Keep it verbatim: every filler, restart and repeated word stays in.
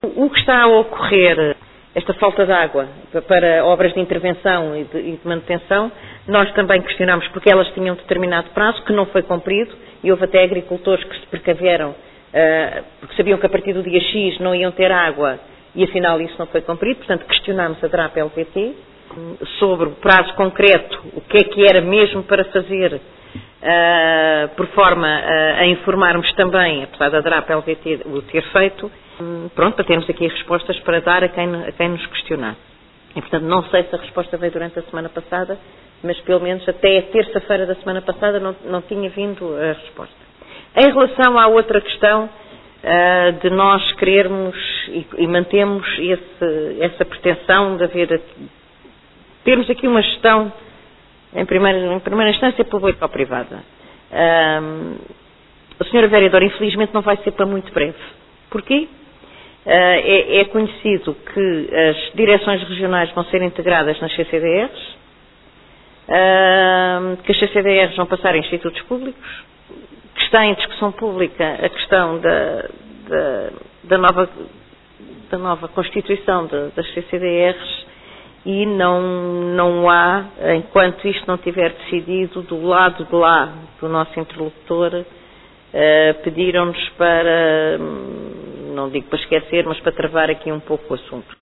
O que está a ocorrer, esta falta de água para obras de intervenção e de, e de manutenção, nós também questionamos porque elas tinham determinado prazo que não foi cumprido e houve até agricultores que se precaveram uh, porque sabiam que a partir do dia X não iam ter água e afinal isso não foi cumprido. Portanto, questionámos a DRAP L P T sobre o prazo concreto, o que é que era mesmo para fazer, uh, por forma uh, a informarmos também, apesar da DRAP L P T o ter feito, pronto, para termos aqui respostas para dar a quem, a quem nos questionar. E, portanto, não sei se a resposta veio durante a semana passada, mas pelo menos até a terça-feira da semana passada não, não tinha vindo a resposta. Em relação à outra questão uh, de nós querermos e, e mantemos esse, essa pretensão de haver, termos aqui uma gestão, em primeira, em primeira instância, pública ou privada. Uh, a senhora vereadora, infelizmente, não vai ser para muito breve. Porquê? Uh, é, é conhecido que as direções regionais vão ser integradas nas C C D Rs, uh, que as C C D Rs vão passar a institutos públicos, que está em discussão pública a questão da, da, da, nova, da nova constituição de, das C C D Rs e não, não há, enquanto isto não estiver decidido, do lado de lá do nosso interlocutor, uh, pediram-nos para, não digo para esquecer, mas para travar aqui um pouco o assunto.